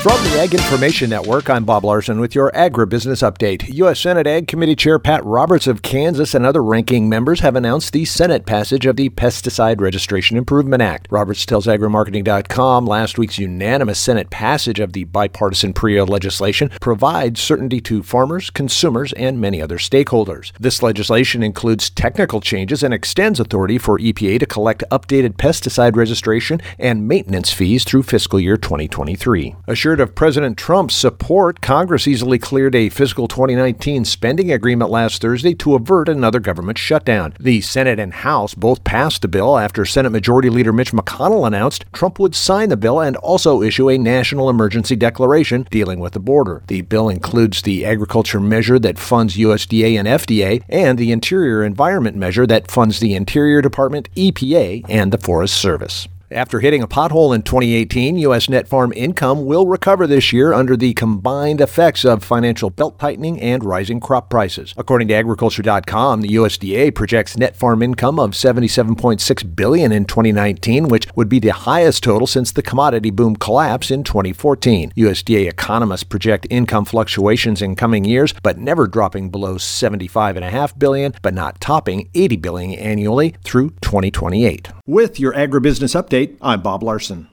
From the Ag Information Network, I'm Bob Larson with your Agribusiness Update. U.S. Senate Ag Committee Chair Pat Roberts of Kansas and other ranking members have announced the Senate passage of the Pesticide Registration Improvement Act. Roberts tells agrimarketing.com last week's unanimous Senate passage of the bipartisan PREA legislation provides certainty to farmers, consumers, and many other stakeholders. This legislation includes technical changes and extends authority for EPA to collect updated pesticide registration and maintenance fees through fiscal year 2023. Assured of President Trump's support, Congress easily cleared a fiscal 2019 spending agreement last Thursday to avert another government shutdown. The Senate and House both passed the bill after Senate Majority Leader Mitch McConnell announced Trump would sign the bill and also issue a national emergency declaration dealing with the border. The bill includes the agriculture measure that funds USDA and FDA and the Interior Environment measure that funds the Interior Department, EPA, and the Forest Service. After hitting a pothole in 2018, U.S. net farm income will recover this year under the combined effects of financial belt-tightening and rising crop prices. According to agriculture.com, the USDA projects net farm income of $77.6 billion in 2019, which would be the highest total since the commodity boom collapse in 2014. USDA economists project income fluctuations in coming years, but never dropping below $75.5 billion, but not topping $80 billion annually through 2028. With your Agribusiness Update, I'm Bob Larson.